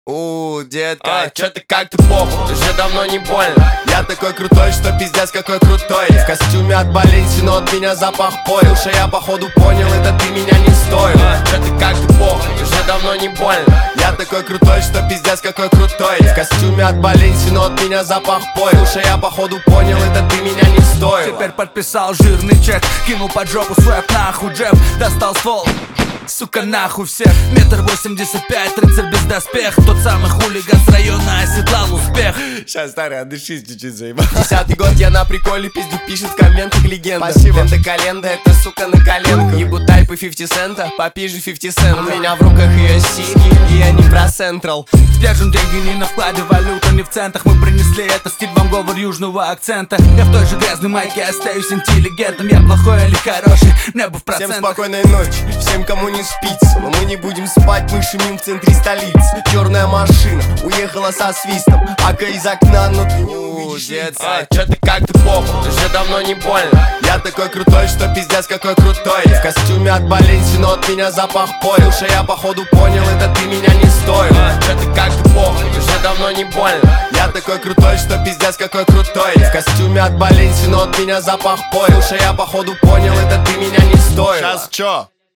Детка, чё ты как-то похуй, уже давно не больно. Я такой крутой, что пиздец какой крутой. В костюме от Баленси, но от меня запах поил. Уж я походу понял, это ты меня не стоил. Чё ты как-то похуй, уже давно не больно. Я такой крутой, что пиздец какой крутой. В костюме от Баленси, но от меня запах поил. Уж я походу понял, это ты меня не стоил. Теперь подписал жирный чек, кинул под жопу свэп, нахуй джеб. Достал ствол, сука, нахуй всех. 1,85 м, рыцарь без доспех. Тот самый хулиган с района оседлал успех. Сейчас, старый, отдышись чуть-чуть, заебал. 10-й год, я на приколе, пиздю, пишет в комментах легенда. Спасибо. Лента календа, это сука на коленках. Ебу тайпы 50 цента, попизжу 50 цент. У меня в руках ее сиськи, и они про Централ. Держим деньги не на вкладе, валюта не в центах. Мы принесли это стиль вам говор южного акцента. Я в той же грязной майке остаюсь интеллигентом. Я плохой или хороший, небо в процентах. Всем спокойной ночи, всем кому не спится. Но мы не будем спать, мы шумим в центре столицы. Черная машина уехала со свистом, ака из окна, но ты не увидишь лица. Чё ты как-то похуй, уже давно не больно. Я такой крутой, что пиздец какой крутой. В костюме от Баленси, но от меня запах поил. Уж я походу понял, это ты меня не стоил. Чё ты как-то похуй, уже давно не больно. Я такой крутой, что пиздец какой крутой. В костюме от Баленси, но от меня запах поил. Уж я походу понял, это ты меня не стоил. Сейчас чё?